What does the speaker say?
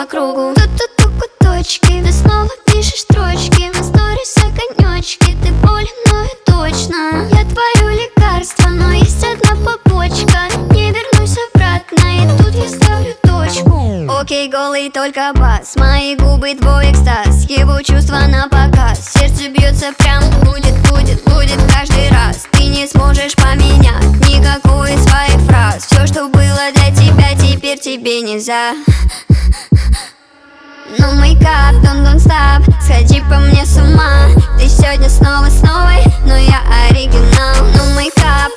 по кругу. Тут точки, ты снова пишешь строчки на сторис огонечки. Ты болен, но и точно я твое лекарство, но есть одна побочка. Не вернусь обратно, и тут я ставлю точку. Окей, голый только бас, мои губы твой экстаз, его чувства на показ. Сердце бьется прям, будет каждый раз. Ты не сможешь поменять никакую из своих фраз. Все, что было для тебя, теперь тебе нельзя. No makeup, don't stop, сходи по мне с ума. Ты сегодня снова с новой, но я оригинал. No makeup,